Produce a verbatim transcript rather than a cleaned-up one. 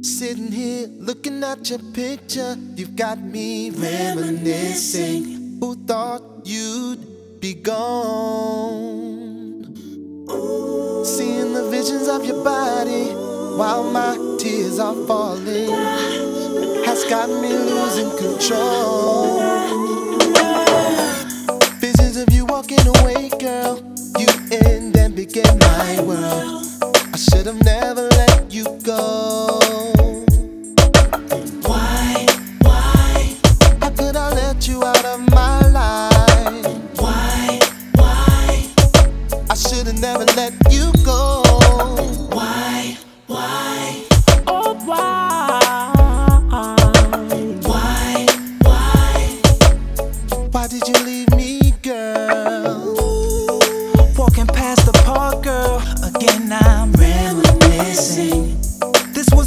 Sitting here looking at your picture, you've got me reminiscing. Who thought you'd be gone? Seeing the visions of your body while my tears are falling has got me losing control. Visions of you walking away, girl. You end and begin my world. I should have never let you go.